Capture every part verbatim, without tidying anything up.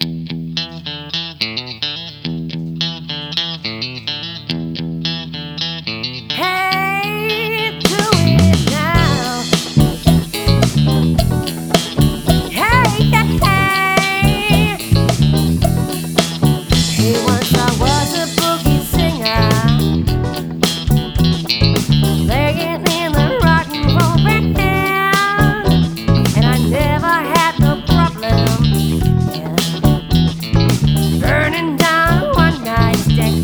Hey, do it now. Hey, yeah, hey. Hey, once I was a boogie singer, playing in the rock and roll band, and I never had no problem, yeah, burning down one night stand.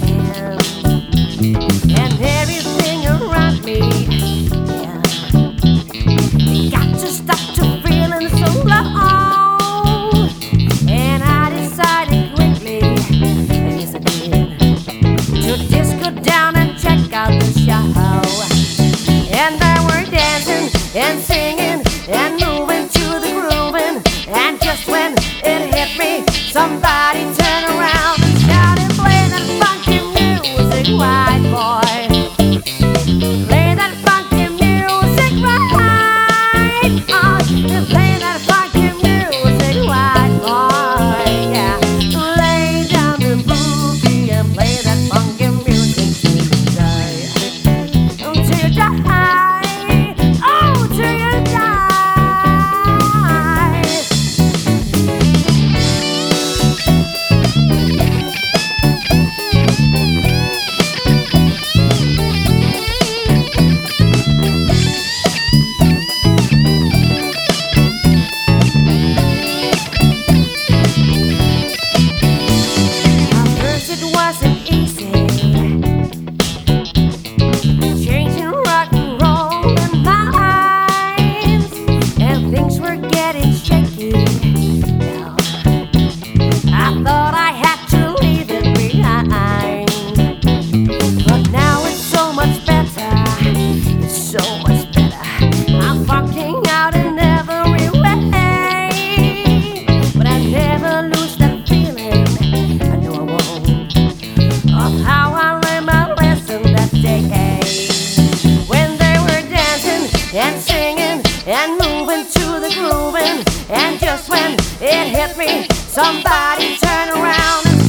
And everything around me, yeah, it got to stop to feeling so low. And I decided quickly, yes I did, to just go down and check out the show. And they were dancing and singing and moving to the grooving. And just when it hit me, somebody turned around and shouted, "Play that funky music, white boy. Play that funky music right. Oh, play that funky music, white boy. Yeah, lay down the boogie and play that funky music till you die. Until you die. Oh, till you die." At first it wasn't easy, changing rock and roll and minds, and things were getting shaky. Now, I thought I had to leave it behind, but now it's so much better. It's so much better. I'm funking out in every way, but I never lose that feeling. I know I won't. Of how I learned my lesson that day, when they were dancing and singing and moving to the grooving. And just when it hit me, somebody turned around and